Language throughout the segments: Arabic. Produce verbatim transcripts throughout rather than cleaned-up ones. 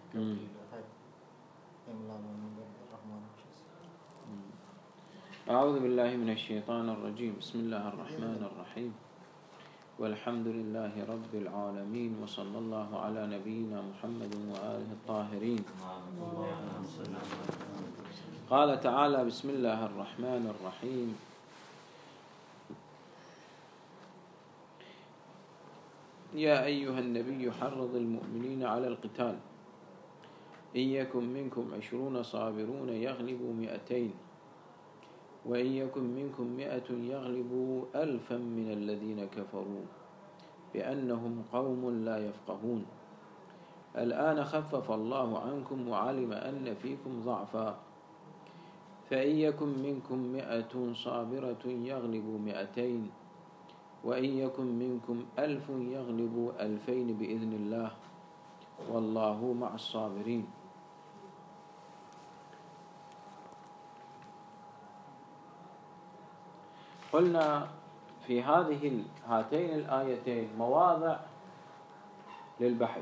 أعوذ بالله من الشيطان الرجيم. بسم الله الرحمن الرحيم، والحمد لله رب العالمين، وصلى الله على نبينا محمد وآله الطاهرين. قال تعالى: بسم الله الرحمن الرحيم: يا أيها النبي حرض المؤمنين على القتال، إن يكن منكم عشرون صابرون يغلبوا مئتين، وإن يكن منكم مئة يغلبوا ألفا من الذين كفروا بأنهم قوم لا يفقهون. الآن خفف الله عنكم وعلم أن فيكم ضعفا، فإن يكن منكم مئة صابرة يغلبوا مئتين، وإن يكن منكم ألف يغلبوا ألفين بإذن الله، والله مع الصابرين. قلنا في هذه هاتين الآيتين مواضع للبحث.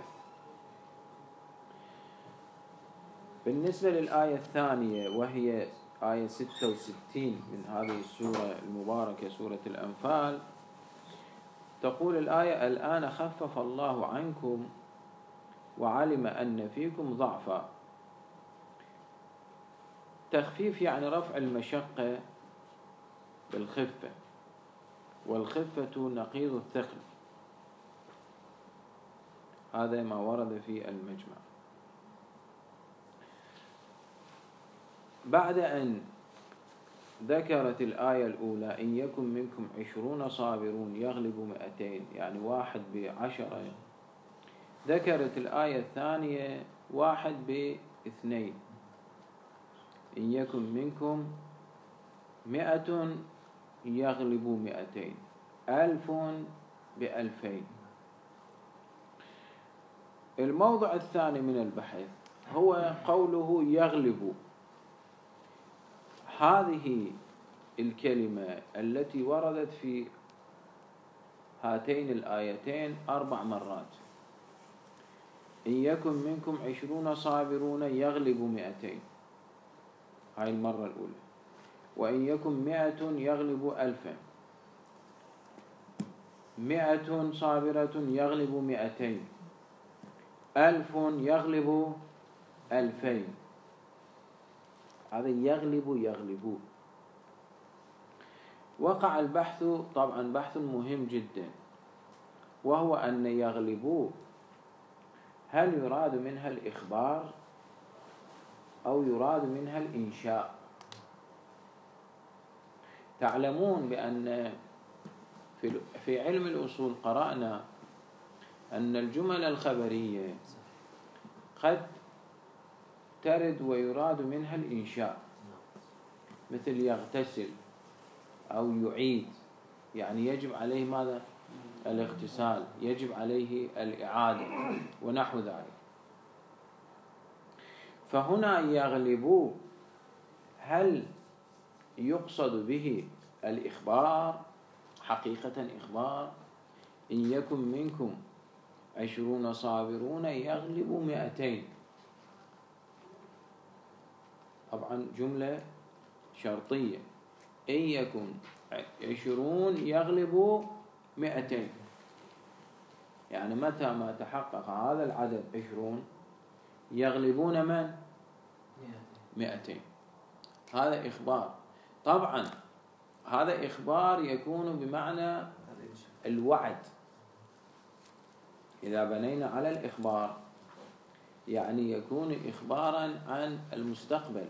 بالنسبة للآية الثانية وهي آية ستة وستين من هذه السورة المباركة سورة الأنفال، تقول الآية: الآن خفف الله عنكم وعلم أن فيكم ضعفا. تخفيف يعني رفع المشقة بالخفة، والخفة نقيض الثقل. هذا ما ورد في المجمع. بعد أن ذكرت الآية الأولى إن يكن منكم عشرون صابرون يغلبوا مئتين، يعني واحد بعشرة، ذكرت الآية الثانية واحد باثنين، إن يكن منكم مئة يغلبوا مئتين، ألف بألفين. الموضع الثاني من البحث هو قوله يغلب. هذه الكلمة التي وردت في هاتين الآيتين أربع مرات: إن يكن منكم عشرون صابرون يغلبوا مئتين، هاي المرة الأولى. وإن يكن مئة يغلبوا ألفا، مئة صابرة يغلبوا مئتين، ألف يغلبوا ألفين. هذا يغلب يغلبوا. وقع البحث، طبعا بحث مهم جدا، وهو أن يغلبوا هل يراد منها الإخبار أو يراد منها الإنشاء؟ تعلمون بأن في علم الأصول قرأنا أن الجمل الخبرية قد ترد ويراد منها الإنشاء، مثل يغتسل أو يعيد، يعني يجب عليه ماذا؟ الاغتسال، يجب عليه الإعادة ونحو ذلك. فهنا يغلبوا هل يقصد به الإخبار حقيقة إخبار؟ إن يكن منكم عشرون صابرون يغلبوا مئتين، طبعا جملة شرطية، إن يكن عشرون يغلبوا مئتين، يعني متى ما تحقق هذا العدد عشرون يغلبون من؟ مئتين. هذا إخبار. طبعا هذا إخبار يكون بمعنى الوعد. إذا بنينا على الإخبار يعني يكون إخبارا عن المستقبل،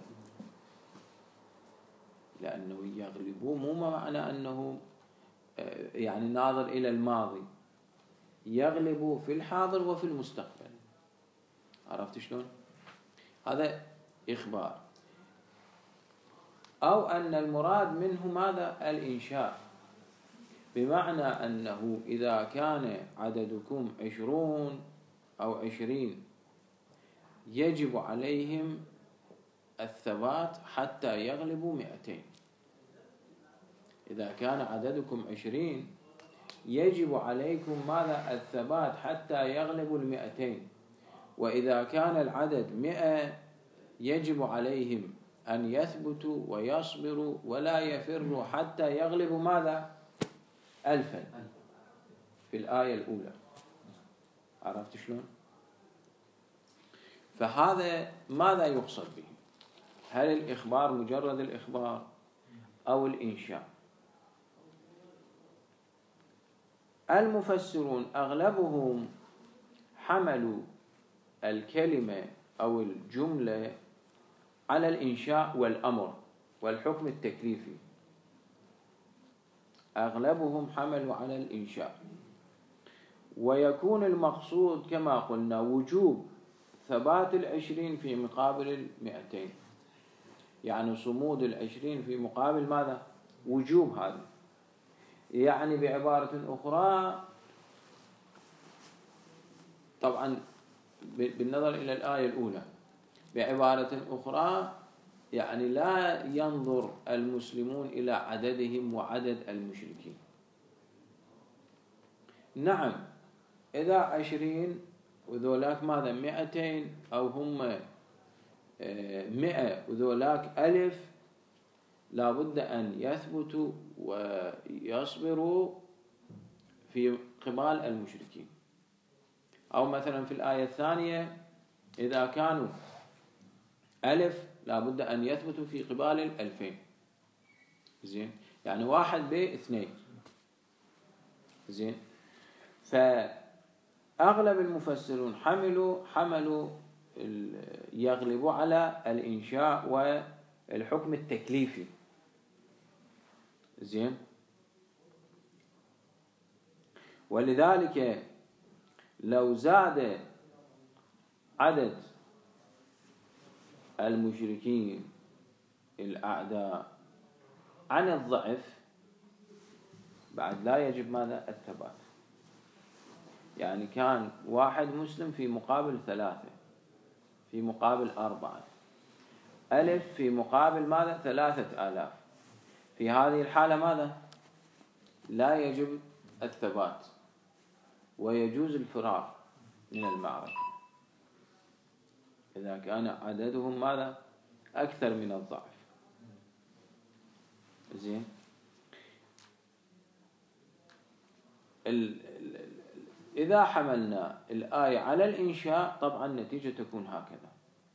لأنه يغلبوا مو معنى أنه يعني ناظر إلى الماضي، يغلبوا في الحاضر وفي المستقبل. عرفت شلون؟ هذا إخبار. أو أن المراد منه ماذا؟ الإنشاء، بمعنى أنه إذا كان عددكم عشرون أو عشرين يجب عليهم الثبات حتى يغلبوا مئتين. إذا كان عددكم عشرين يجب عليكم ماذا؟ الثبات حتى يغلبوا المئتين. وإذا كان العدد مئة يجب عليهم أن يثبتوا ويصبروا ولا يفروا حتى يغلبوا ماذا؟ ألفا في الآية الأولى. عرفت شلون؟ فهذا ماذا يقصد به؟ هل الإخبار مجرد الإخبار أو الإنشاء؟ المفسرون أغلبهم حملوا الكلمة أو الجملة على الإنشاء والأمر والحكم التكليفي. أغلبهم حملوا على الإنشاء، ويكون المقصود كما قلنا وجوب ثبات العشرين في مقابل المئتين، يعني صمود العشرين في مقابل ماذا؟ وجوب هذا. يعني بعبارة أخرى، طبعا بالنظر إلى الآية الأولى، بعبارة أخرى يعني لا ينظر المسلمون إلى عددهم وعدد المشركين. نعم، إذا عشرين وذولاك ماذا مئتين، أو هم مئة وذولاك ألف، لابد أن يثبتوا ويصبروا في قبال المشركين. أو مثلا في الآية الثانية إذا كانوا ألف لابد أن يثبتوا في قبال الألفين. زين، يعني واحد باثنين. زين، فأغلب المفسرون حملوا حملوا يغلبوا على الإنشاء والحكم التكليفي. زين، ولذلك لو زاد عدد المشركين الأعداء عن الضعف بعد لا يجب ماذا؟ الثبات. يعني كان واحد مسلم في مقابل ثلاثة، في مقابل أربعة، ألف في مقابل ماذا؟ ثلاثة آلاف. في هذه الحالة ماذا؟ لا يجب الثبات ويجوز الفرار من المعركة إذا كان عددهم ماذا؟ أكثر من الضعف. زين، إذا حملنا الآية على الإنشاء طبعا النتيجة تكون هكذا.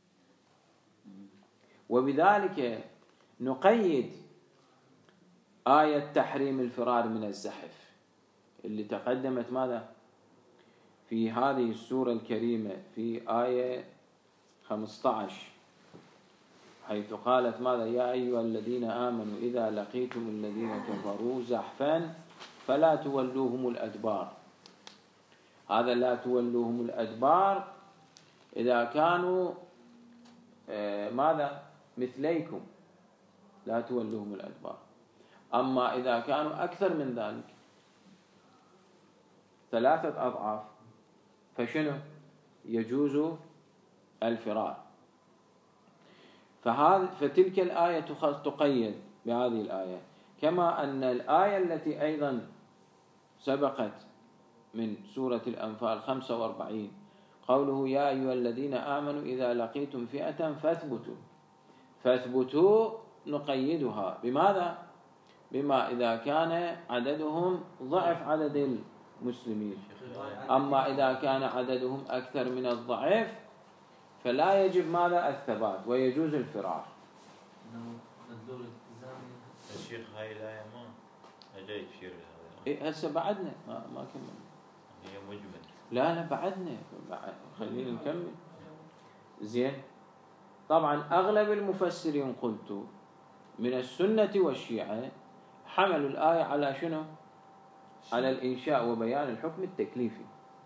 وبذلك نقيد آية تحريم الفرار من الزحف اللي تقدمت ماذا؟ في هذه السورة الكريمة في آية خمسة عشر، حيث قالت ماذا؟ يا أيها الذين آمنوا إذا لقيتم الذين كفروا زحفا فلا تولوهم الأدبار. هذا لا تولوهم الأدبار إذا كانوا آه ماذا؟ مثليكم، لا تولوهم الأدبار. أما إذا كانوا أكثر من ذلك ثلاثة أضعاف فشنو؟ يجوز الفرار. فهذا فتلك الآية تقيد بهذه الآية، كما أن الآية التي أيضا سبقت من سورة الأنفال خمسة وأربعين قوله يا أيها الذين آمنوا إذا لقيتم فئة فاثبتوا. فاثبتوا نقيدها بماذا؟ بما إذا كان عددهم ضعف عدد المسلمين. أما إذا كان عددهم أكثر من الضعف فلا يجب ماذا؟ الثبات ويجوز الفرار. الشيخ هاي الآية ما أجاي تشير لهذا. إيه هسه بعدنا ما ما كمل. هي مجمل. لا لا بعدنا بعد. خلينا نكمل. زين، طبعا أغلب المفسرين قلت من السنة والشيعة حملوا الآية على شنو؟ على الإنشاء وبيان الحكم التكليفي.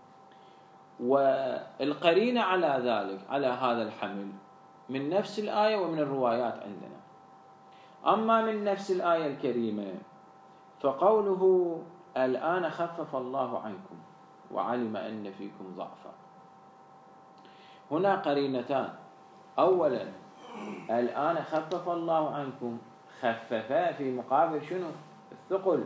والقرينة على ذلك على هذا الحمل من نفس الآية ومن الروايات عندنا. أما من نفس الآية الكريمة فقوله الآن خفف الله عنكم وعلم أن فيكم ضعفا، هنا قرينتان. أولا الآن خفف الله عنكم، خففا في مقابل شنو؟ الثقل.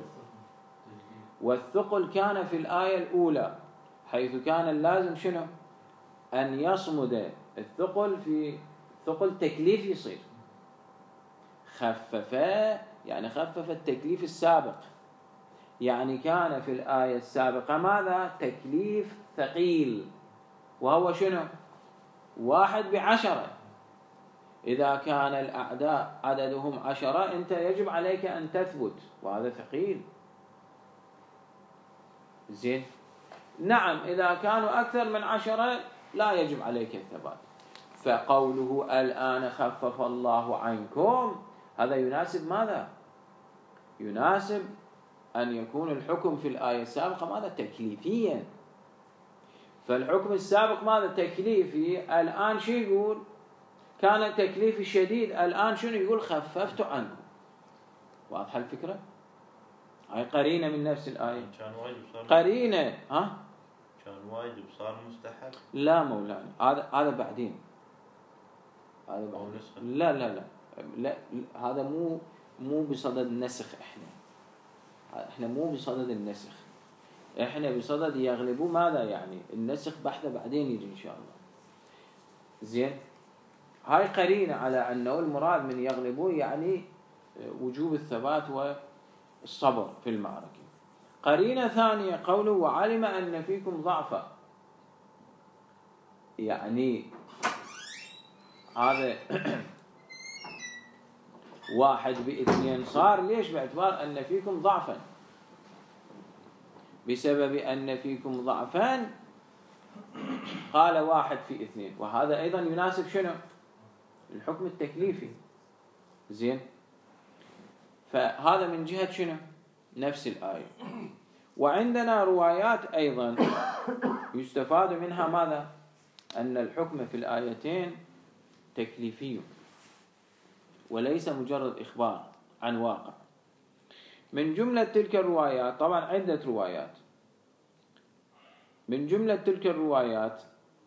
والثقل كان في الآية الأولى حيث كان اللازم شنو؟ أن يصمد الثقل في ثقل تكليف يصير. خفف يعني خفف التكليف السابق، يعني كان في الآية السابقة ماذا؟ تكليف ثقيل، وهو شنو؟ واحد بعشرة. إذا كان الأعداء عددهم عشرة أنت يجب عليك أن تثبت، وهذا ثقيل. زين. نعم إذا كانوا أكثر من عشرة لا يجب عليك الثبات. فقوله الآن خفف الله عنكم هذا يناسب ماذا؟ يناسب أن يكون الحكم في الآية السابقة ماذا؟ تكليفيا. فالحكم السابق ماذا؟ تكليفي. الآن شو يقول؟ كان التكليف الشديد، الآن شنو يقول؟ خففت عنكم. واضحة الفكرة؟ هاي قرينة من نفس الآية. كان واجب صار قرينة. ها؟ كان واجب صار مستحب. لا مولانا، هذا هذا بعدين. هذا أو بعدين. نسخة. لا لا لا لا هذا مو مو بصدد النسخ. احنا احنا مو بصدد النسخ، احنا بصدد يغلبوا ماذا يعني النسخ بحثه بعدين يجي ان شاء الله. زين. هاي قرينة على انه المراد من يغلبوا يعني وجوب الثبات والصبر في المعركة. قرينة ثانية قوله وعلم ان فيكم ضعفا، يعني هذا واحد باثنين صار ليش؟ باعتبار ان فيكم ضعفا، بسبب ان فيكم ضعفا قال واحد في اثنين، وهذا ايضا يناسب شنو؟ الحكم التكليفي. زين. فهذا من جهة شنو؟ نفس الآية. وعندنا روايات أيضا يستفاد منها ماذا؟ أن الحكم في الآيتين تكليفي وليس مجرد إخبار عن واقع. من جملة تلك الروايات، طبعا عدة روايات، من جملة تلك الروايات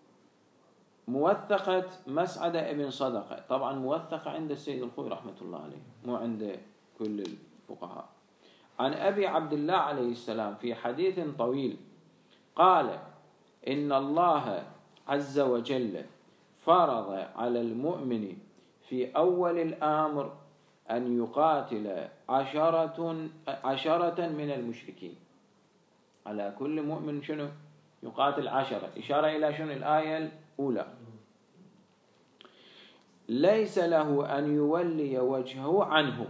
موثقة مسعدة ابن صدقة. طبعا موثقة عند السيد الخوي رحمة الله عليه، مو عند كل الفقهاء. عن أبي عبد الله عليه السلام في حديث طويل قال إن الله عز وجل فرض على المؤمن في أول الأمر أن يقاتل عشرة, عشرة من المشركين. على كل مؤمن شنو؟ يقاتل عشرة. إشارة إلى شنو؟ الآية الأولى. ليس له أن يولي وجهه عنهم،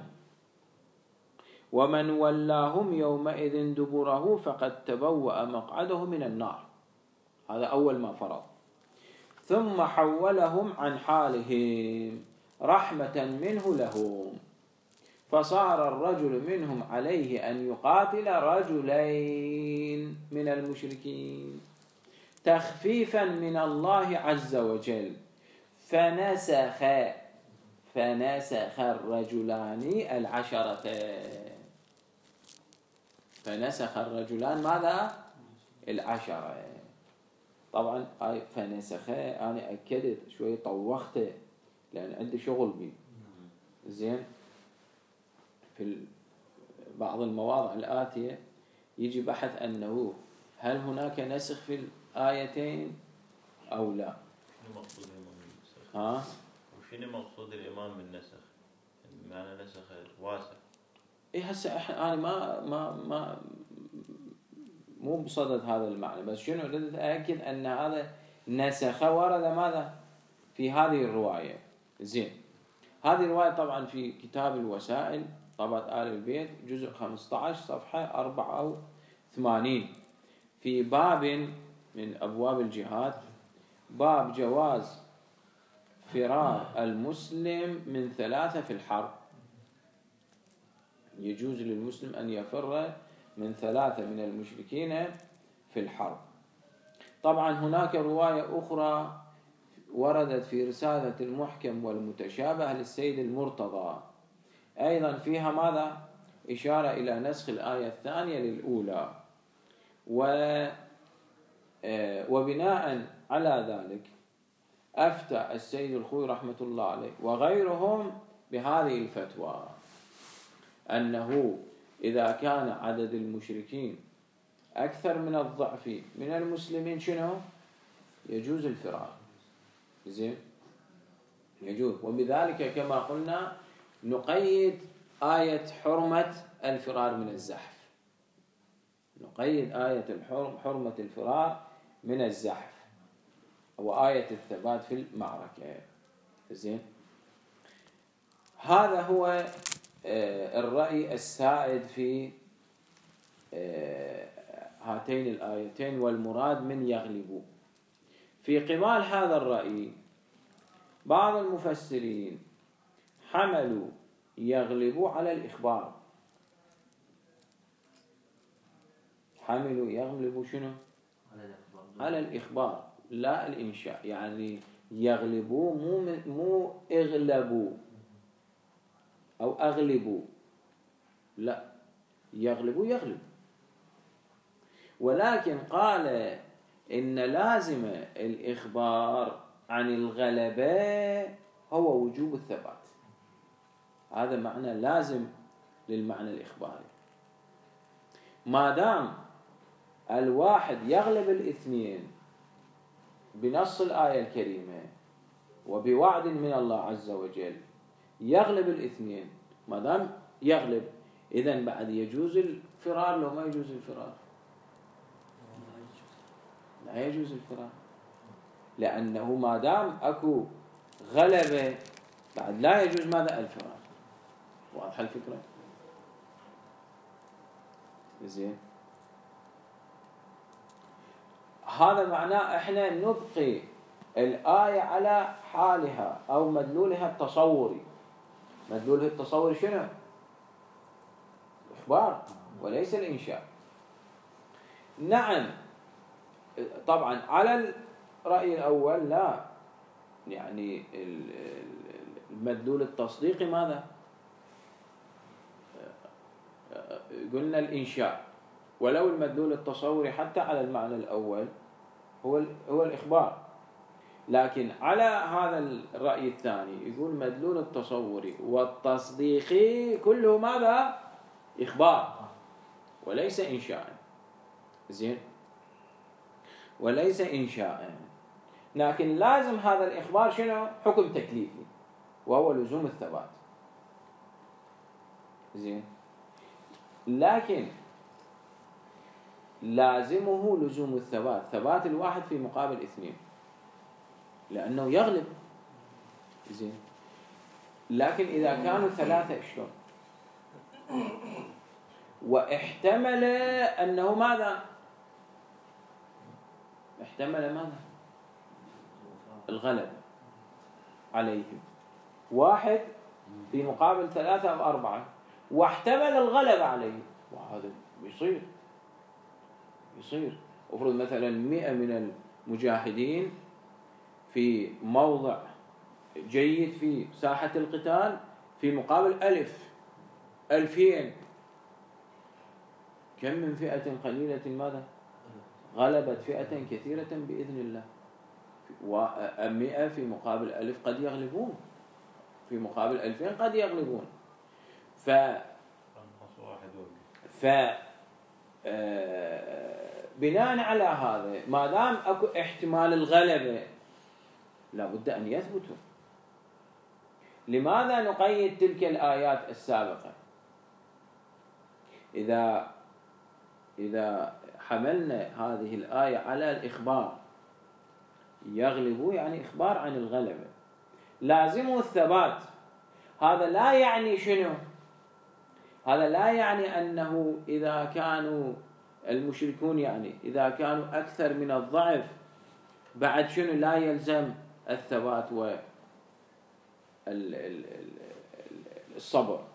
ومن ولاهم يومئذ دبره فقد تبوأ مقعده من النار. هذا أول ما فرض. ثم حولهم عن حالهم رحمة منه لهم، فصار الرجل منهم عليه أن يقاتل رجلين من المشركين تخفيفا من الله عز وجل، فنسخ فنسخ الرجلان العشرة. فنسخ الرجلان ماذا؟ العشرة. طبعا فنسخ أنا أكدت شوي طوخته لأن عندي شغل بي. زين. في بعض المواضع الآتية يجي بحث أنه هل هناك نسخ في الآيتين أو لا. شنو مقصود الإمام بالنسخ؟ ها؟ وشنو مقصود الإمام بالنسخ؟ معنى نسخ واسع. إيه هسه إحنا أنا ما ما ما مو بصدد هذا المعنى، بس شنو أريد أتأكد أن هذا نسخ ورد ماذا في هذه الرواية. زين. هذه الرواية طبعا في كتاب الوسائل طبعة آل البيت جزء خمسة عشر صفحة أربعة وثمانين في باب من أبواب الجهاد، باب جواز فرار المسلم من ثلاثة في الحرب. يجوز للمسلم أن يفر من ثلاثة من المشركين في الحرب. طبعا هناك رواية أخرى وردت في رسالة المحكم والمتشابه للسيد المرتضى أيضا فيها ماذا؟ إشارة إلى نسخ الآية الثانية للأولى. و وبناء على ذلك أفتى السيد الخوي رحمة الله عليه وغيرهم بهذه الفتوى، أنه إذا كان عدد المشركين أكثر من الضعف من المسلمين شنو؟ يجوز الفرار. زين، يجوز. وبذلك كما قلنا نقيد آية حرمة الفرار من الزحف، نقيد آية حرمة الفرار من الزحف وآية الثبات في المعركة. زين، هذا هو الرأي السائد في هاتين الآيتين، والمراد من يغلبوا. في قبال هذا الرأي بعض المفسرين حملوا يغلبوا على الإخبار، حملوا يغلبوا شنو؟ على الإخبار لا الإنشاء. يعني يغلبوا مو مو اغلبوا أو أغلبوا، لا، يغلبوا يغلبوا. ولكن قال إن لازم الإخبار عن الغلبة هو وجوب الثبات. هذا معنى لازم للمعنى الإخباري. ما دام الواحد يغلب الاثنين بنص الآية الكريمة وبوعد من الله عز وجل، يغلب الاثنين، ما دام يغلب، إذن بعد يجوز الفرار لو ما يجوز الفرار؟ لا يجوز الفرار، لأنه ما دام أكو غلبة بعد لا يجوز ماذا؟ الفرار. واضحة الفكرة؟ زين، هذا معناه احنا نبقي الآية على حالها أو مدلولها التصوري. مدلولها التصوري شنو؟ إخبار وليس الإنشاء. نعم، طبعا على الرأي الأول لا، يعني المدلول التصديقي ماذا؟ قلنا الإنشاء، ولو المدلول التصوري حتى على المعنى الأول هو هو الإخبار. لكن على هذا الرأي الثاني يقول مدلول التصوري والتصديقي كله ماذا؟ إخبار وليس إنشاء. زين، وليس إنشاء. لكن لازم هذا الإخبار شنو؟ حكم تكليفي وهو لزوم الثبات. زين، لكن لازمه لزوم الثبات، ثبات الواحد في مقابل اثنين، لأنه يغلب. زين، لكن إذا كانوا ثلاثة شلون؟ واحتمل أنه ماذا؟ احتمل ماذا؟ الغلب عليهم، واحد في مقابل ثلاثة أو أربعة، واحتمل الغلب عليه، وهذا يصير يصير افرض مثلا مئة من المجاهدين في موضع جيد في ساحة القتال في مقابل ألف ألفين، كم من فئة قليلة ماذا؟ غلبت فئة كثيرة بإذن الله. ومئة في مقابل ألف قد يغلبون، في مقابل ألفين قد يغلبون. ف ف بناء على هذا ما دام اكو احتمال الغلبة لابد أن يثبتوا. لماذا نقيد تلك الآيات السابقة؟ إذا إذا حملنا هذه الآية على الإخبار، يغلبوا يعني إخبار عن الغلبة، لازمه الثبات. هذا لا يعني شنو؟ هذا لا يعني أنه إذا كانوا المشركون يعني إذا كانوا أكثر من الضعف بعد شنو لا يلزم الثبات والصبر.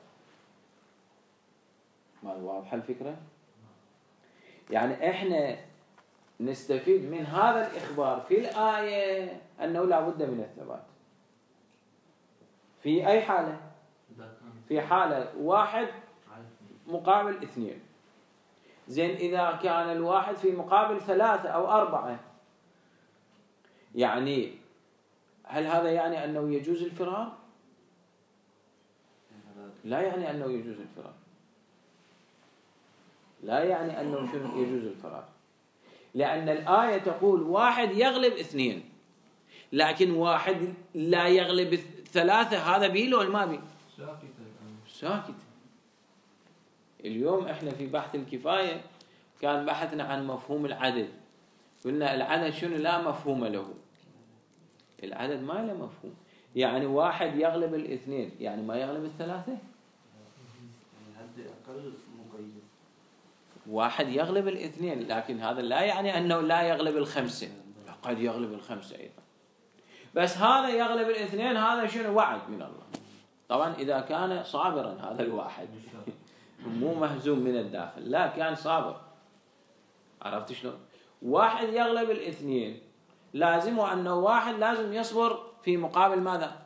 ما واضحة الفكرة؟ يعني إحنا نستفيد من هذا الإخبار في الآية أنه لا بد من الثبات في أي حالة؟ في حالة واحد مقابل اثنين. زين، إذا كان الواحد في مقابل ثلاثة أو أربعة، يعني هل هذا يعني أنه يجوز الفرار؟ لا يعني أنه يجوز الفرار، لا يعني أنه شنو يجوز الفرار. لأن الآية تقول واحد يغلب اثنين، لكن واحد لا يغلب ثلاثة، هذا بيه لو ما بيه؟ ساكت. اليوم احنا في بحث الكفاية كان بحثنا عن مفهوم العدد، قلنا العدد شنو؟ لا مفهوم له. العدد ما له مفهوم، يعني واحد يغلب الاثنين يعني ما يغلب الثلاثة. واحد يغلب الاثنين، لكن هذا لا يعني أنه لا يغلب الخمسة، قد يغلب الخمسة أيضا. بس هذا يغلب الاثنين، هذا شنو؟ وعد من الله. طبعا إذا كان صابرا هذا الواحد مو مهزوم من الداخل، لا كان صابر. عرفت شلون؟ واحد يغلب الاثنين لازم أنه واحد لازم يصبر في مقابل ماذا؟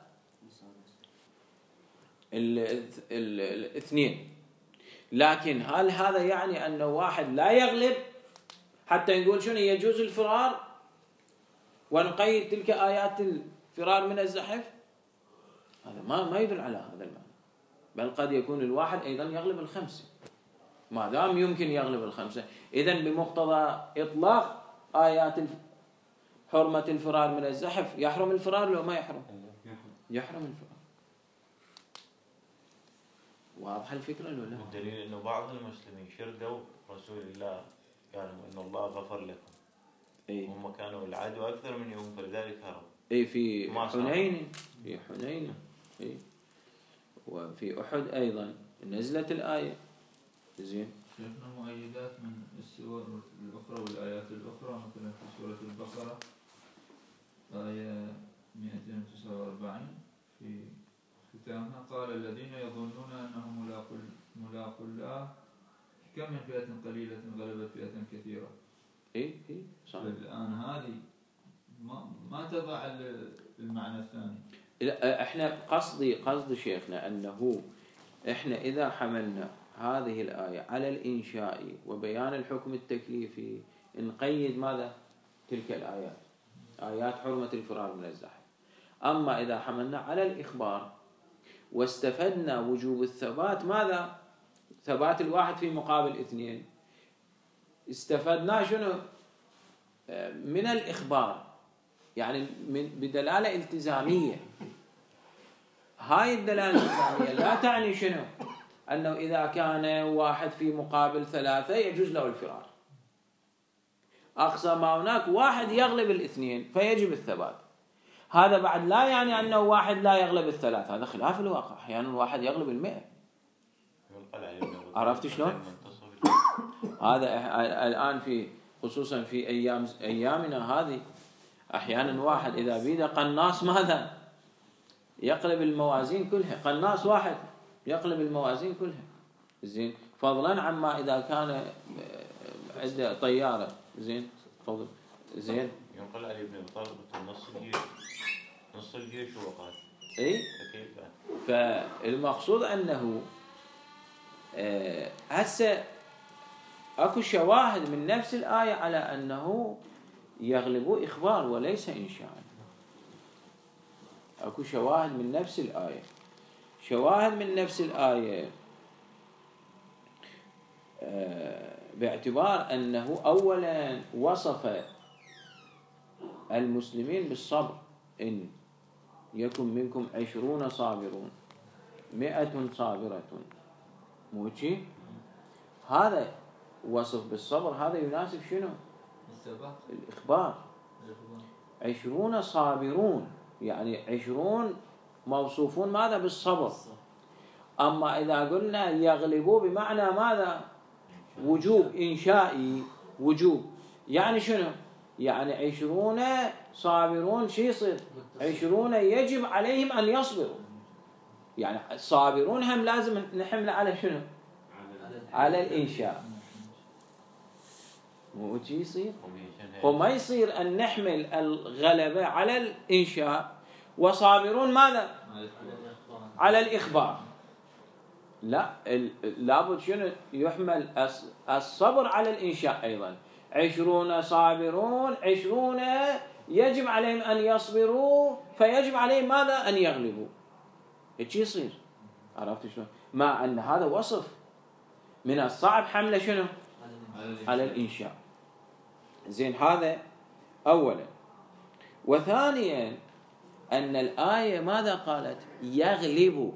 الاثنين. لكن هل هذا يعني أنه واحد لا يغلب حتى نقول شنو يجوز الفرار ونقيد تلك آيات الفرار من الزحف؟ هذا ما ما يدل على هذا المعنى، بل قد يكون الواحد أيضا يغلب الخمسة، ما دام يمكن يغلب الخمسة. إذن بمقتضى إطلاق آيات حرمة الفرار من الزحف يحرم الفرار لو ما يحرم؟ يحرم الفرار. واضح الفكرة ولا لا؟ والدليل إنه بعض المسلمين شردوا رسول الله قالوا إن الله غفر لكم. إيه؟ هم كانوا العدو أكثر من يوم فلذلك هربوا. إيه في حنين، في حنين، إيه وفي أحد أيضا نزلت الآية. زين. شفنا مؤيدات من السور الأخرى والآيات الأخرى، مثلا في سورة البقرة آية مئتين وتسعة وأربعين في ختامها قال الذين يظنون أنهم ملاقو ملاقو الله كم من فئة قليلة غلبت فئة كثيرة. إيه إيه صح. الآن هذه ما ما تضع المعنى الثاني. لا احنا قصدي قصد شيخنا أنه احنا إذا حملنا هذه الآية على الإنشاء وبيان الحكم التكليفي نقيد ماذا؟ تلك الآيات، آيات حرمة الفرار من الزحف. أما إذا حملنا على الإخبار واستفدنا وجوب الثبات، ماذا؟ ثبات الواحد في مقابل اثنين، استفدنا شنو؟ من الإخبار، يعني من بدلالة التزامية. هاي الدلالة الالتزامية لا تعني شنو؟ أنه إذا كان واحد في مقابل ثلاثة يجوز له الفرار. أقصى ما هناك واحد يغلب الاثنين فيجب الثبات. هذا بعد لا يعني أنه واحد لا يغلب الثلاثة، هذا خلاف الواقع. أحيانا يعني واحد يغلب المئة. عرفت شلون؟ هذا الآن في خصوصا في أيام أيامنا هذه أحيانا واحد إذا بيده قناص ماذا؟ يقلب الموازين كلها. قناص واحد يقلب الموازين كلها. زين، فضلا عما إذا كان عنده طيارة. زين فضل. زين ينقل علي ابن طالب نص الجيش نص الجيش وقات. اي فالمقصود أنه هسه اكو شواهد من نفس الآية على أنه يغلب إخبار وليس إنشاء. اكو شواهد من نفس الآية. شواهد من نفس الآية باعتبار أنه أولا وصف المسلمين بالصبر، إن يكن منكم عشرون صابرون مئة صابرة، موشي هذا وصف بالصبر، هذا يناسب شنو؟ الإخبار. عشرون صابرون يعني عشرون موصوفون ماذا؟ بالصبر. أما إذا قلنا يغلبوا بمعنى ماذا؟ وجوب إنشائي، وجوب يعني شنو؟ يعني عشرون صابرون شي يصير؟ عشرون يجب عليهم أن يصبروا. يعني الصابرون هم لازم نحمل على شنو؟ على الإنشاء. مو شي يصير؟ وما يصير أن نحمل الغلبة على الإنشاء وصابرون ماذا؟ على الإخبار. لا، لابد شنو؟ يحمل الصبر على الإنشاء أيضا. عشرون صابرون، عشرون يجب عليهم أن يصبروا فيجب عليهم ماذا؟ أن يغلبوا. إيش يصير؟ عرفت شلون؟ مع أن هذا وصف من الصعب حمله شنو؟ على الإنشاء. زين، هذا أولا. وثانيا أن الآية ماذا قالت؟ يغلب.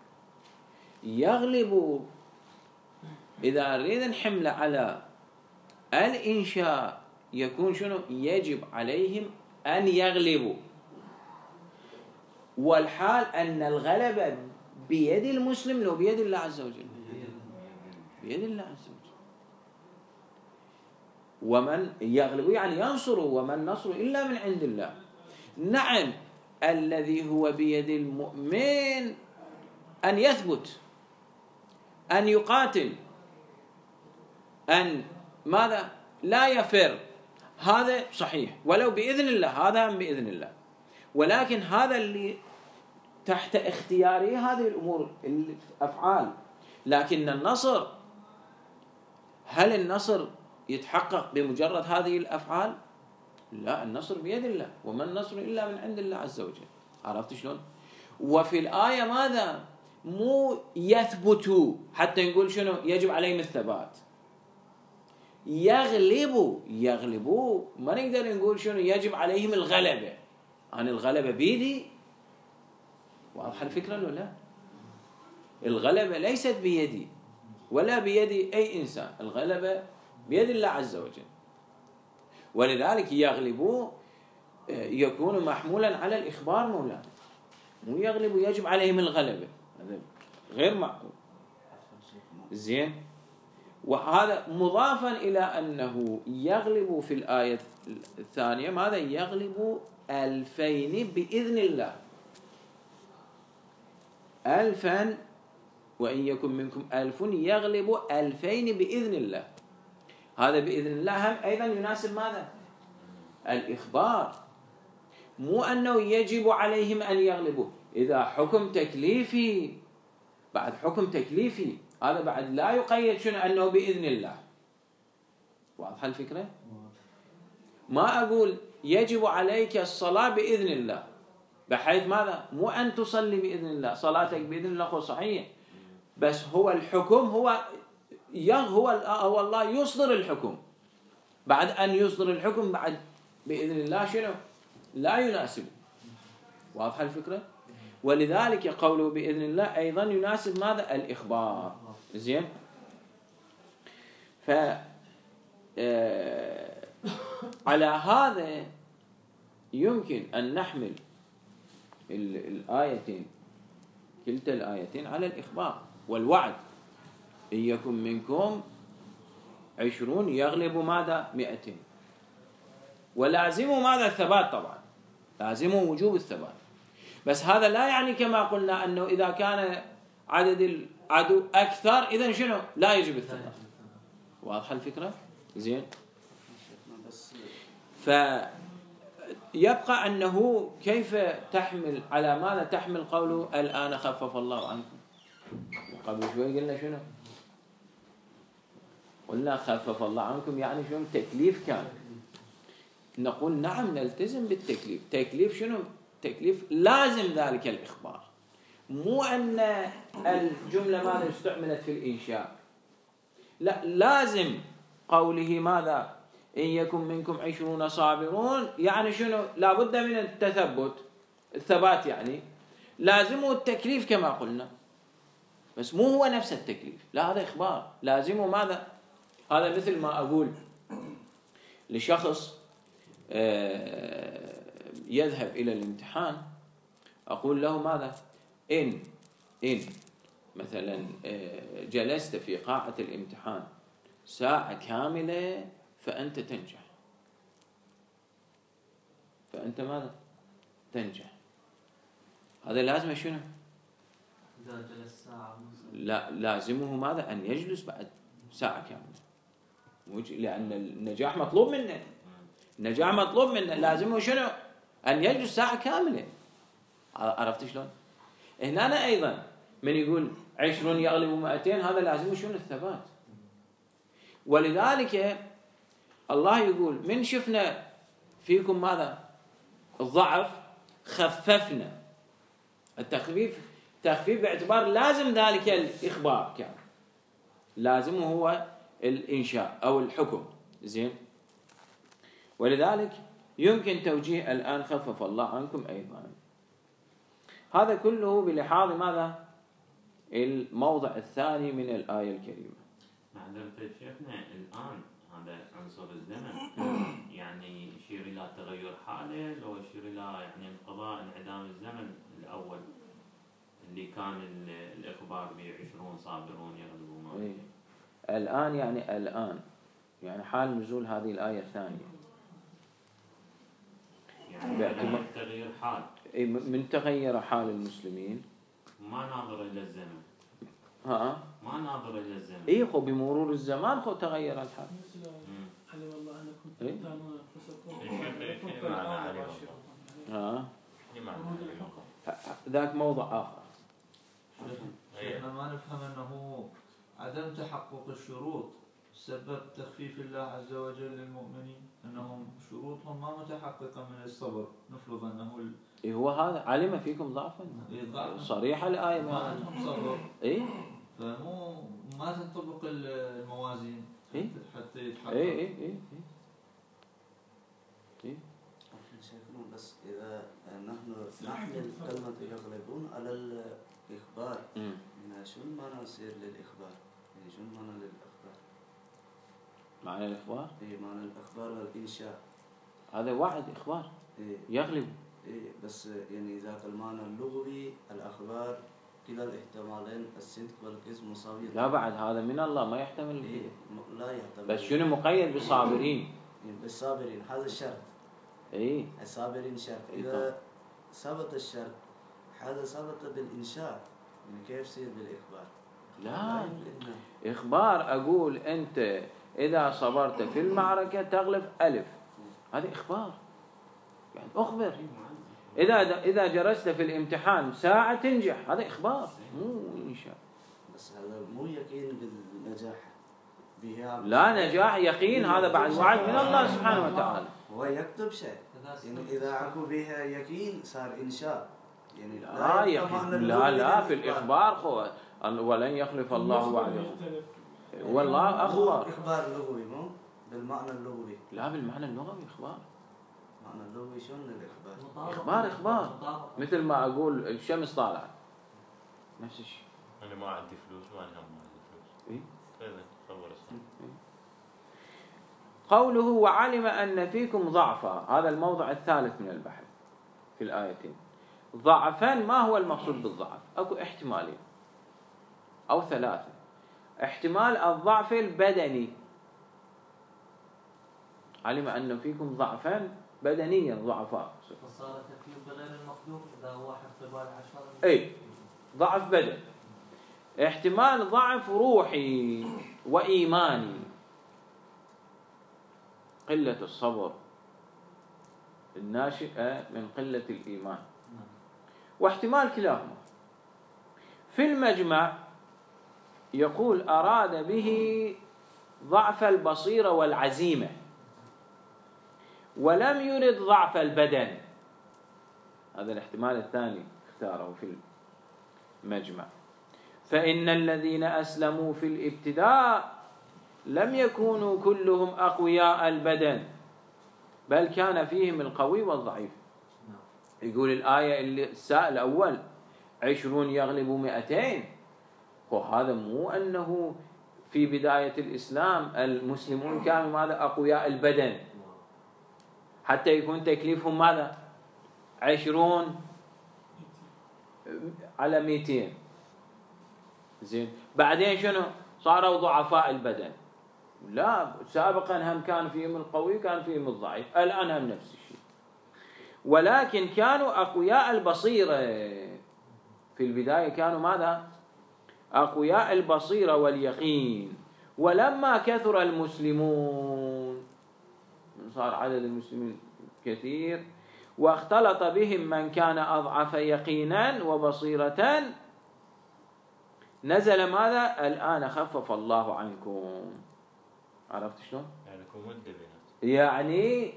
يغلب إذا نريد نحمله على الإنشاء يكون شنو؟ يجب عليهم أن يغلبوا، والحال أن الغلبة بيد المسلم لو بيد الله عز وجل؟ بيد الله عز وجل. ومن يغلب يعني ينصر، وما النصر إلا من عند الله. نعم، الذي هو بيد المؤمن أن يثبت، أن يقاتل، أن ماذا؟ لا يفر، هذا صحيح، ولو بإذن الله، هذا هم بإذن الله. ولكن هذا اللي تحت اختياره هذه الأمور الأفعال. لكن النصر، هل النصر يتحقق بمجرد هذه الأفعال؟ لا، النصر بيد الله، وما النصر إلا من عند الله عز وجل. عرفت شلون؟ وفي الآية ماذا؟ مو يثبتوا حتى نقول شنو يجب عليهم الثبات، يغلبوا. يغلبوا ما نقدر نقول شنو يجب عليهم الغلبة. عن الغلبة بيدي، واضحة الفكرة ولا لا؟ الغلبة ليست بيدي ولا بيد أي إنسان، الغلبة بيد الله عز وجل. ولذلك يغلبوا يكون محمولا على الإخبار مولانا، مو يغلبوا يجب عليهم الغلبة، هذا غير معقول. زين، وهذا مضافا إلى أنه يغلب في الآية الثانية ماذا؟ يغلب ألفين بإذن الله. ألفا، وإن يكن منكم ألف يغلب ألفين بإذن الله. هذا بإذن الله هم أيضا يناسب ماذا؟ الإخبار، مو أنه يجب عليهم أن يغلبوا. إذا حكم تكليفي بعد حكم تكليفي، هذا بعد لا يقيد شنو أنه بإذن الله. واضحة الفكرة؟ ما أقول يجب عليك الصلاة بإذن الله، بحيث ماذا؟ مو أن تصلي بإذن الله، صلاتك بإذن الله هو صحيح، بس هو الحكم هو هو هو الله يصدر الحكم. بعد أن يصدر الحكم بعد بإذن الله شنو؟ لا يناسب. واضحة الفكرة؟ ولذلك قوله بإذن الله أيضا يناسب ماذا؟ الإخبار. زين، ف على هذا يمكن أن نحمل الآيتين، كلتا الآيتين، على الإخبار والوعد. إن يكن منكم عشرون يغلب ماذا؟ مئتين. ولازمه ماذا؟ الثبات طبعا، لازمه وجوب الثبات. بس هذا لا يعني كما قلنا أنه إذا كان عدد العدو أكثر إذن شنو؟ لا يجب الثبات. واضحة الفكرة؟ زين، فيبقى أنه كيف تحمل على ماذا؟ تحمل قوله الآن خفف الله عنكم. قبل شوي قلنا شنو؟ قلنا خفف الله عنكم يعني شنو؟ تكليف كان. نقول نعم نلتزم بالتكليف. تكليف شنو؟ تكليف لازم ذلك الإخبار، مو أن الجملة ماذا استعملت في الإنشاء. لا، لازم قوله ماذا؟ إن يكن منكم عشرون صابرون، يعني شنو؟ لابد من التثبت، الثبات، يعني لازمه التكليف كما قلنا، بس مو هو نفس التكليف، لا، هذا إخبار. لازمه ماذا؟ هذا مثل ما أقول لشخص يذهب إلى الامتحان، أقول له ماذا؟ إن إن مثلا جلست في قاعة الامتحان ساعة كاملة فأنت تنجح، فأنت ماذا؟ تنجح. هذا لازم شنو؟ إذا جلس ساعة لا، لازمه ماذا؟ أن يجلس بعد ساعة كاملة، لأن النجاح مطلوب منه. النجاح مطلوب منه، لازمه شنو؟ أن يجلس ساعة كاملة. عرفت شلون؟ هنا أيضا من يقول عشرون يغلب مئتين، هذا لازمه شنو؟ الثبات. ولذلك الله يقول من شفنا فيكم ماذا؟ الضعف خففنا. التخفيف تخفيف باعتبار لازم ذلك الإخبار كان، لازمه هو الإنشاء أو الحكم. زين، ولذلك يمكن توجيه الآن خفف الله عنكم أيضا. هذا كله بلحاظ ماذا؟ الموضع الثاني من الآية الكريمة. معذرة شيخنا، الآن هذا عنصر الزمن يعني يشير إلى تغير حاله، لو يشير إلى يعني انقضاء انعدام الزمن الأول اللي كان الإخبار بعشرون صابرون يغلبون. إيه. الآن يعني الآن يعني حال نزول هذه الآية الثانية، يعني باعتبار تغيير حال. إيه، من تغير حال المسلمين ما ناظر إلى الزمن. ها ما ناظر إلى الزمن. إيه، خو بمرور الزمان خو تغير الحال. علم الله أنكم تختانون أنفسكم. ها ذاك موضع آخر. احنا ما نفهم أنه عدم تحقق الشروط سبب تخفيف الله عز وجل للمؤمنين، أنهم شروطهم ما متحققة من الصبر، نفرض أنه ال... إيه هو هذا علم فيكم ضعفا صريحة الآية ما عندهم صبر. إيه، فمو ما تنطبق الموازين إيه؟ حتى يتحقق. إيه إيه إيه إيه. شيخنا بس إذا نحن نحمل كلمة يغلبون على الإخبار، شو المعنى يصير للإخبار؟ يعني شو المعنى للإخبار؟ معنى الإخبار؟ إيه، معنى الإخبار والإنشاء. هذا وعد إخبار. إيه. يغلب. إيه، بس يعني ذاك المعنى اللغوي الأخبار كلا الاحتمالين الصدق والكذب مساويين. لا بعد هذا من الله ما يحتمل. إيه، لا يحتمل. بس شنو مقيد بالصابرين؟ بالصابرين هذا الشرط. إيه. الصابرين شرط. إذا ثبت الشرط هذا ثبت بالإنشاء، يعني كيف يصير بالإخبار؟ لا، إخبار أقول أنت إذا صبرت في المعركة تغلب ألف، هذا إخبار يعني أخبر. إذا إذا جلست في الامتحان ساعة تنجح، هذا إخبار مو إنشاء. بس هذا مو يقين بالنجاح بها. لا، نجاح يقين هذا بعد وعد من الله سبحانه وتعالى. هو يكتب شيء يعني إذا أكو بها يقين صار إنشاء يعني. لا يقين. لا لا في الإخبار خو ولن يخلف الله وعده. والله أخبار. إخبار لغوي مو بالمعنى اللغوي. لا بالمعنى اللغوي إخبار. معنى اللغوي شلون الإخبار؟ إخبار إخبار مثل ما أقول الشمس طالعة نفس الشيء. أنا ما عندي فلوس ما أنا ما عندي فلوس. إيه؟ إيه خبر اسمه. قوله وعلم أن فيكم ضعفا، هذا الموضع الثالث من البحث في الآيتين. ضعفا ما هو المقصود بالضعف؟ أكو احتمالين أو ثلاثة. احتمال الضعف البدني، علم أن فيكم ضعفا بدنيا ضعفاء. فصار تكليف بغير المخلوق إذا هو حسب العشر. أي ضعف بدن. احتمال ضعف روحي وإيماني، قلة الصبر الناشئة من قلة الإيمان، واحتمال كلاهما. في المجمع يقول أراد به ضعف البصيرة والعزيمة، ولم يرد ضعف البدن. هذا الاحتمال الثاني اختاره في المجمع. فإن الذين أسلموا في الابتداء لم يكونوا كلهم أقوياء البدن، بل كان فيهم القوي والضعيف. يقول الآية اللي السائل الأول عشرون يغلبوا مئتين، وهذا مو أنه في بداية الإسلام المسلمون كانوا ماذا أقوياء البدن حتى يكون تكليفهم ماذا عشرون على مئتين. زين بعدين شنو صاروا ضعفاء البدن؟ لا، سابقا هم كان فيهم القوي كان فيهم الضعيف، الآن هم نفس الشيء. ولكن كانوا أقوياء البصيرة في البداية، كانوا ماذا أقوياء البصيرة واليقين. ولما كثر المسلمون، صار عدد المسلمين كثير، واختلط بهم من كان أضعف يقينا وبصيرة، نزل ماذا الآن خفف الله عنكم. عرفت شلون؟ يعني كم مدة بينات؟ يعني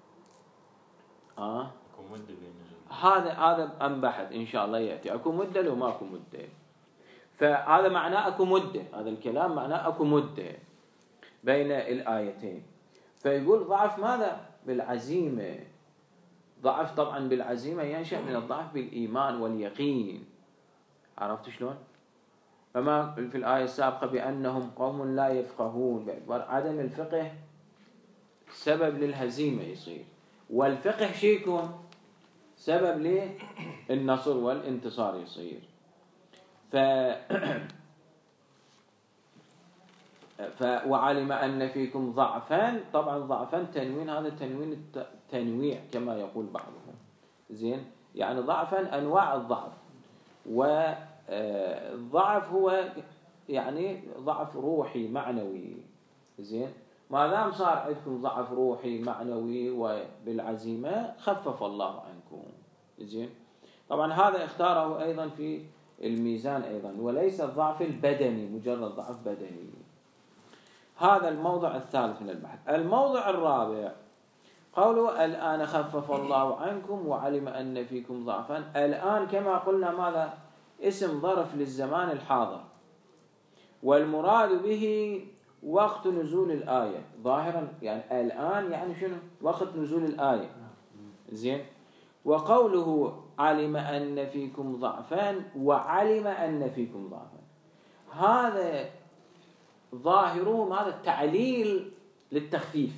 آه كم مدة بين هذا هذا أنبحث إن شاء الله يأتي. أكو مدة لو ما أكو مدة، فهذا معناه أكو مدة. هذا الكلام معناه أكو مدة بين الآيتين. فيقول ضعف ماذا بالعزيمة. ضعف طبعا بالعزيمة ينشأ من الضعف بالإيمان واليقين. عرفت شلون؟ فما في الآية السابقة بأنهم قوم لا يفقهون، باعتبار عدم الفقه سبب للهزيمة يصير، والفقه شيكون سبب للنصر والانتصار يصير. ف ف وعلم أن فيكم ضعفا، طبعا ضعفا تنوين، هذا تنوين التنويع كما يقول بعضهم، زين، يعني ضعفا أنواع الضعف، والضعف هو يعني ضعف روحي معنوي، زين. ما دام صار عندكم ضعف روحي معنوي وبالعزيمة خفف الله عنكم، زين. طبعا هذا اختاره أيضا في الميزان أيضا، وليس الضعف البدني مجرد ضعف بدني. هذا الموضع الثالث من البحث. الموضع الرابع قوله الآن خفف الله عنكم وعلم أن فيكم ضعفا. الآن كما قلنا ماذا؟ اسم ظرف للزمان الحاضر، والمراد به وقت نزول الآية ظاهرا، يعني الآن يعني شنو؟ وقت نزول الآية، زين. وقوله علم أن فيكم ضعفا وعلم أن فيكم ضعفا، هذا ظاهره ماذا؟ التعليل للتخفيف.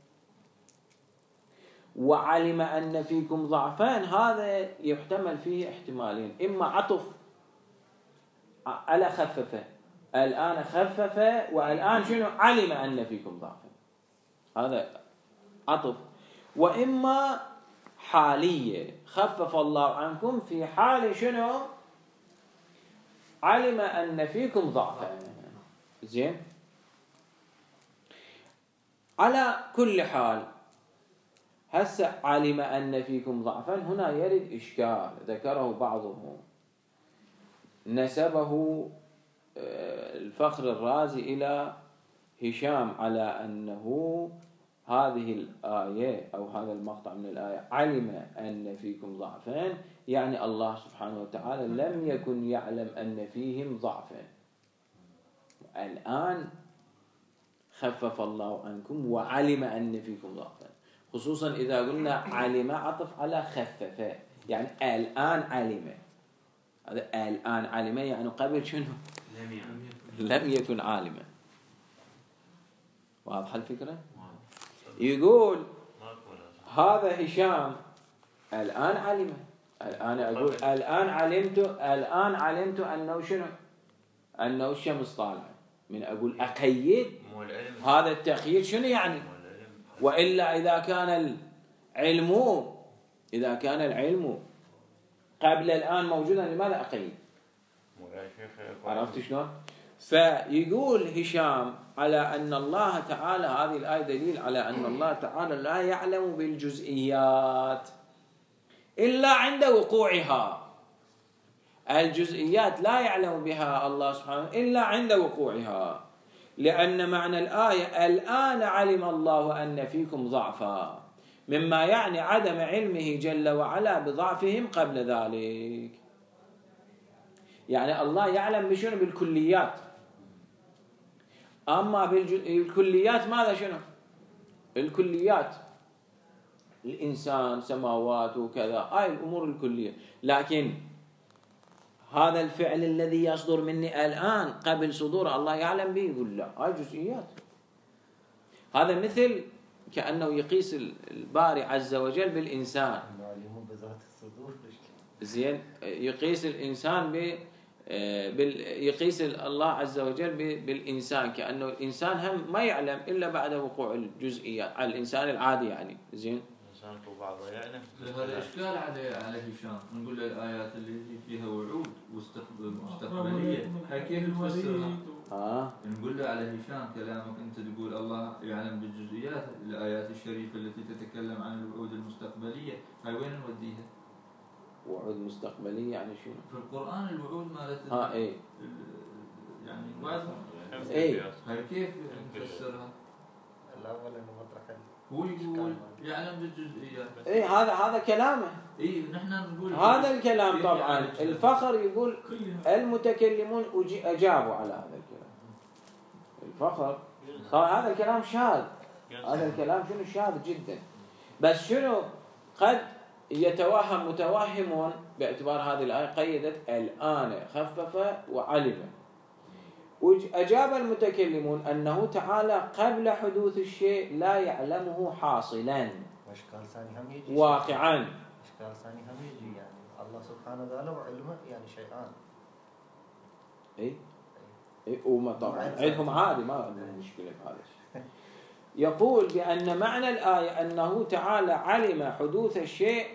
وعلم أن فيكم ضعفا هذا يحتمل فيه احتمالين، إما عطف على خففه، الآن خفف والآن شنو؟ علم أن فيكم ضعفا، هذا عطف. وإما حالية، خفف الله عنكم في حال شنو؟ علم أن فيكم ضعفا، زين. على كل حال هسه علم أن فيكم ضعفا هنا يرد إشكال ذكره بعضهم، نسبه الفخر الرازي إلى هشام على أنه هذه الآية أو هذا المقطع من الآية علم أن فيكم ضعفا، يعني الله سبحانه وتعالى لم يكن يعلم أن فيهم ضعفا، الآن خفف الله عنكم وعلم أن فيكم ضعفا، خصوصا إذا قلنا علم عطف على خفف، يعني الآن علم، هذا الآن علم يعني قبل شنو؟ لم يكن عالما. واضح الفكرة؟ يقول هذا هشام الآن علم، الآن أقول الآن علمت، الآن علمت أنه شنو؟ أنه الشمس طالعة، من أقول أقيد هذا التقييد شنو يعني؟ وإلا إذا كان العلم إذا كان العلم قبل الآن موجودا لماذا أقيد؟ عرفت شلون؟ فيقول هشام على أن الله تعالى، هذه الآية دليل على أن الله تعالى لا يعلم بالجزئيات إلا عند وقوعها، الجزئيات لا يعلم بها الله سبحانه إلا عند وقوعها، لأن معنى الآية الآن علم الله أن فيكم ضعفا مما يعني عدم علمه جل وعلا بضعفهم قبل ذلك. يعني الله يعلم بشنو؟ بالكليات، أما بالكليات ماذا شنو؟ الكليات الإنسان سماوات وكذا، هاي الأمور الكلية، لكن هذا الفعل الذي يصدر مني الآن قبل صدور الله يعلم به، يقول لا هاي جزئيات. هذا مثل كأنه يقيس الباري عز وجل بالإنسان، زين، يقيس الإنسان ب يقيس الله عز وجل بالإنسان، كأنه الإنسان هم ما يعلم إلا بعد وقوع الجزئيات على الإنسان العادي، يعني زين. الإنسان بعضه يعلم. هذا إشكال على على هشام، نقول له الآيات اللي فيها وعود مستقبلية هاي كيف تفسرها؟ آه. نقول له على هشام كلامك أنت تقول الله يعلم بالجزئيات، الآيات الشريفة التي تتكلم عن الوعود المستقبلية هاي وين نوديها؟ وعود مستقبلية يعني شنو؟ في القرآن الوعود مالت اه ايه يعني بعد ايه هاي كيف نفسرها؟ الأول إنه مطرح هو يقول يعلم بالجزئيات. ايه هذا هذا كلامه. ايه نحن نقول هذا الكلام طبعا الفخر يقول المتكلمون اجابوا على هذا الكلام. الفخر هذا الكلام شاذ، هذا الكلام شنو شاذ جدا. بس شنو قد يتوهم متوهمون باعتبار هذه الآية قيدت الآن خفف وعلم. وأجاب المتكلمون أنه تعالى قبل حدوث الشيء لا يعلمه حاصلا واشكال ثاني هم يجي واقعا. اشكال ثاني هم يجي يعني الله سبحانه وتعالى وعلمه يعني شيئان. اي اي وما طبعا عندهم عادي ما عندهم مشكله في هذا الشيء. يقول بأن معنى الآية أنه تعالى علم حدوث الشيء،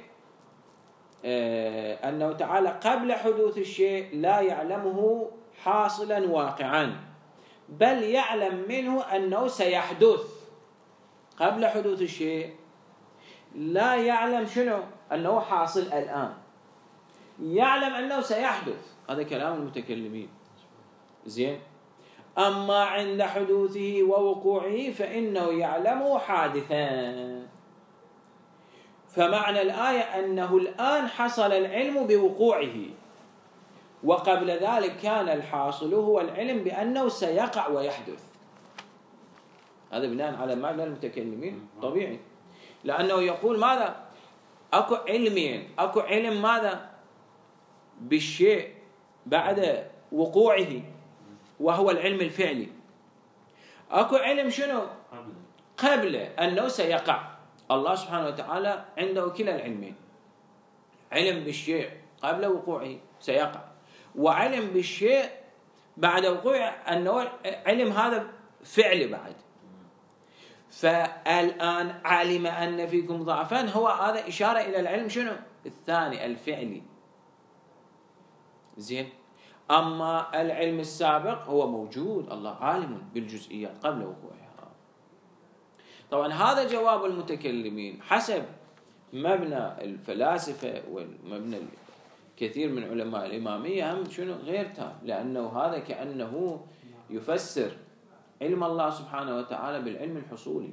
آه أنه تعالى قبل حدوث الشيء لا يعلمه حاصلا واقعا، بل يعلم منه أنه سيحدث. قبل حدوث الشيء لا يعلم شنو أنه حاصل الآن، يعلم أنه سيحدث. هذا كلام المتكلمين. زين. أما عند حدوثه ووقوعه فإنه يعلمه حادثا. فمعنى الآية أنه الآن حصل العلم بوقوعه، وقبل ذلك كان الحاصل هو العلم بأنه سيقع ويحدث. هذا بناء على معنى المتكلمين طبيعي، لأنه يقول ماذا؟ أكو علمين، أكو علم ماذا؟ بالشيء بعد وقوعه وهو العلم الفعلي. أكو علم شنو؟ قبل أنه سيقع. الله سبحانه وتعالى عنده كلا العلمين، علم بالشيء قبل وقوعه سيقع، وعلم بالشيء بعد وقوعه أنه علم هذا فعلي بعد. فالآن علم أن فيكم ضعفا، هو هذا إشارة إلى العلم شنو؟ الثاني الفعلي. زين. أما العلم السابق هو موجود، الله عالم بالجزئيات قبل وقوعها. طبعا هذا جواب المتكلمين حسب مبنى الفلاسفة والمبنى كثير من علماء الإمامية هم شنو غير تام، لأنه هذا كأنه يفسر علم الله سبحانه وتعالى بالعلم الحصولي.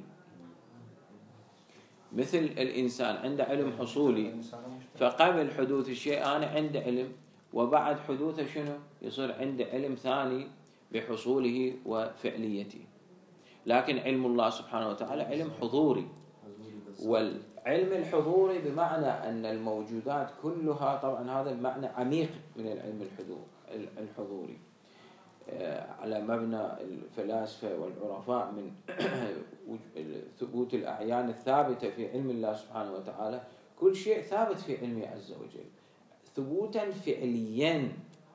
مثل الإنسان عنده علم حصولي، فقبل حدوث الشيء أنا عنده علم، وبعد حدوثه شنو يصير عنده علم ثاني بحصوله وفعليته. لكن علم الله سبحانه وتعالى علم حضوري، والعلم الحضوري بمعنى أن الموجودات كلها، طبعا هذا المعنى عميق من العلم الحضوري على مبنى الفلاسفة والعرفاء من ثبوت الأعيان الثابتة في علم الله سبحانه وتعالى. كل شيء ثابت في علمه عز وجل ثبوتا فعليا.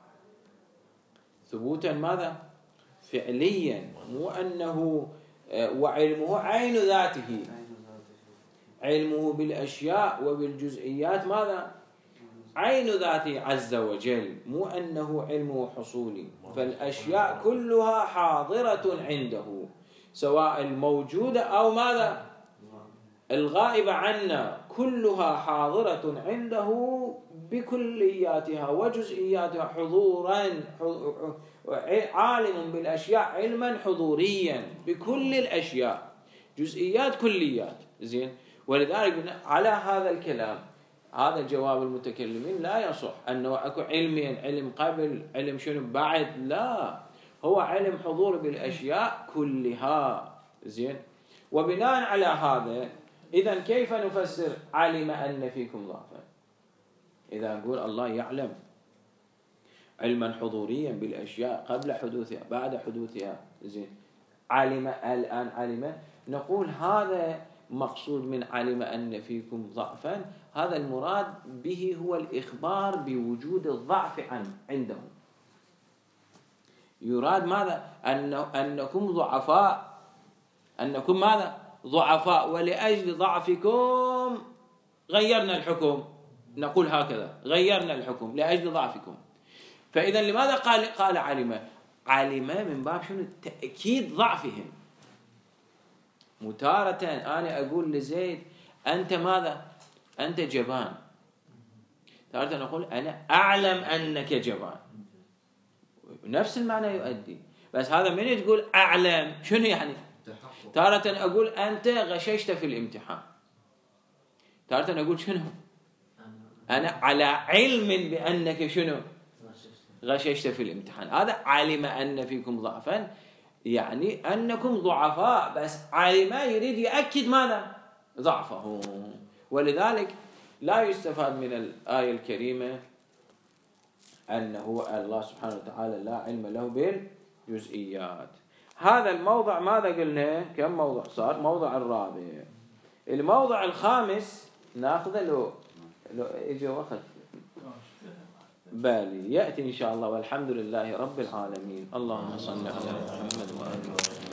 ثبوتا ماذا؟ فعليا، مو أنه وعلمه عين ذاته، علمه بالأشياء وبالجزئيات ماذا؟ عين ذاته عز وجل، مو أنه علمه حصولي. فالأشياء كلها حاضرة عنده، سواء الموجودة أو ماذا؟ الغائبة عنا، كلها حاضرة عنده بكلياتها وجزئياتها حضورا، عالم بالأشياء علما حضوريا بكل الأشياء، جزئيات كليات. زين. ولذلك على هذا الكلام، هذا جواب المتكلمين لا يصح أنه أكو علمين، علم قبل علم شنو بعد، لا، هو علم حضور بالأشياء كلها. زين. وبناء على هذا إذن كيف نفسر علم أن فيكم ضعفا؟ إذا نقول الله يعلم علما حضوريا بالأشياء قبل حدوثها بعد حدوثها، زين، علم الآن علم، نقول هذا مقصود من علم أن فيكم ضعفا، هذا المراد به هو الإخبار بوجود الضعف عن عندهم. يراد ماذا؟ أنه أنكم ضعفاء، أنكم ماذا؟ ضعفاء، ولأجل ضعفكم غيرنا الحكم. نقول هكذا، غيرنا الحكم لأجل ضعفكم. فإذا لماذا قال قال علم؟ علم من باب شنو؟ تأكيد ضعفهم. متارة أنا أقول لزيد أنت ماذا؟ أنت جبان. تارة نقول أنا أعلم أنك جبان، نفس المعنى يؤدي. بس هذا من تقول أعلم شنو يعني؟ تارة أقول أنت غششت في الامتحان، تارة أقول شنو؟ أنا على علم بأنك شنو؟ غششت في الامتحان. هذا علم أن فيكم ضعفا، يعني أنكم ضعفاء، بس علم يريد يأكد ماذا؟ ضعفه. ولذلك لا يستفاد من الآية الكريمة أنه الله سبحانه وتعالى لا علم له بالجزئيات. هذا الموضع ماذا قلنا؟ كم موضع صار؟ موضع الرابع. الموضع الخامس ناخذه لو لو اجى وقت بالي يأتي إن شاء الله. والحمد لله رب العالمين. اللهم صل على محمد وآله وسلم.